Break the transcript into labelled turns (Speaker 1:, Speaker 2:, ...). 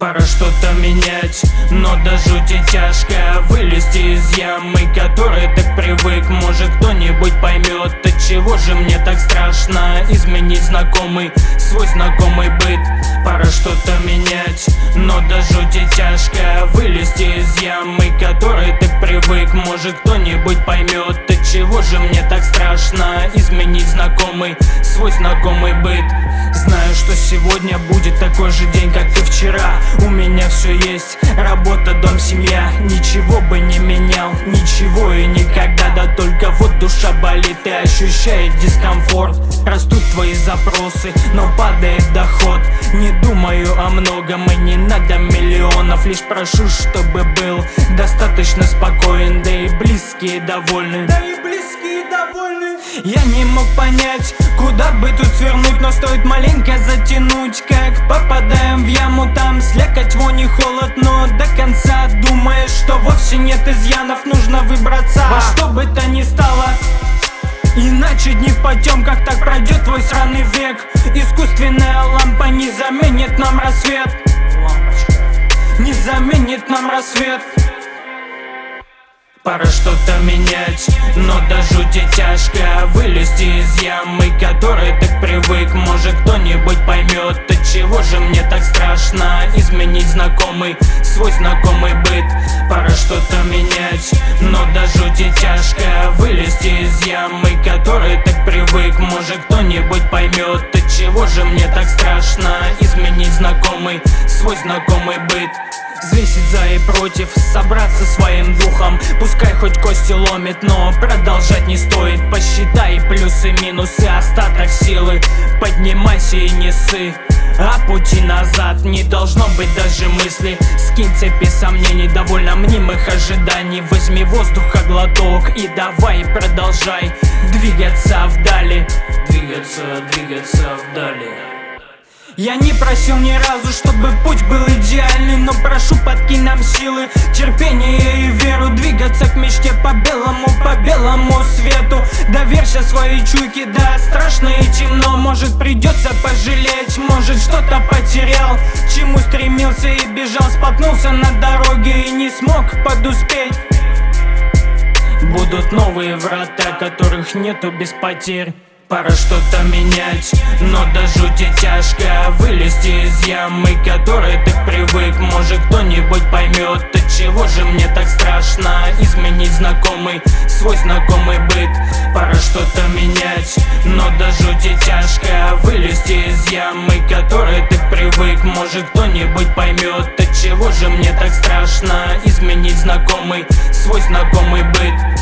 Speaker 1: Пора что-то менять, но до жути тяжко вылезти из ямы, которой так привык. Может, кто-нибудь поймет, от чего же мне так страшно изменить знакомый, свой знакомый быт. Пора что-то менять, но до жути тяжко вылезти из ямы, которой так привык. Может, кто-нибудь поймет, от чего же мне так страшно изменить знакомый, свой знакомый быт. Знаю, что сегодня будет такой же день, как и вчера. У меня все есть, работа, дом, семья. Ничего бы не менял, ничего и никогда. Да только вот душа болит и ощущает дискомфорт. Растут твои запросы, но падает доход. Не думаю о многом и не надо миллионов. Лишь прошу, чтобы был достаточно спокоен, да и близкие довольны. Я не мог понять, куда бы тут свернуть, но стоит маленько затянуть. Как попадаем в яму, там слякоть, вонь и холод, но до конца думаешь, что вовсе нет изъянов. Нужно выбраться во что бы то ни стало, иначе дни в потемках, так пройдет твой сраный век. Искусственная лампа не заменит нам рассвет, не заменит нам рассвет. Пора что-то менять, но до жути тяжко вылезти из ямы, которой так привык. Может, кто-нибудь поймет, от чего же мне так страшно изменить знакомый, свой знакомый быт. Пора что-то менять, но до жути тяжко вылезти из ямы, которой так привык. Может, кто-нибудь поймет, от чего же мне так страшно изменить знакомый, свой знакомый быт. Взвесить за и против, собраться своим духом. Пускай хоть кости ломит, но продолжать не стоит. Посчитай плюсы, минусы, остаток силы. Поднимайся и не ссы, а пути назад не должно быть даже мысли. Скинь цепи сомнений, довольно мнимых ожиданий. Возьми воздуха глоток и давай продолжай двигаться вдали. Двигаться вдали. Я не просил ни разу, чтобы путь был идеальный, но прошу, подкинь нам силы, терпение и веру. Двигаться к мечте по белому свету. Доверься своей чуйке, да, страшно и темно. Может, придется пожалеть, может, что-то потерял, чему стремился и бежал. Споткнулся на дороге и не смог подуспеть. Будут новые врата, которых нету без потерь. Пора что-то менять, но до жути тяжко вылезти из ямы, которой так привык. Может, кто-нибудь поймет, от чего же мне так страшно изменить знакомый, свой знакомый быт. Пора что-то менять, но до жути тяжко вылезти из ямы, которой так привык. Может, кто-нибудь поймет, от чего же мне так страшно изменить знакомый, свой знакомый быт.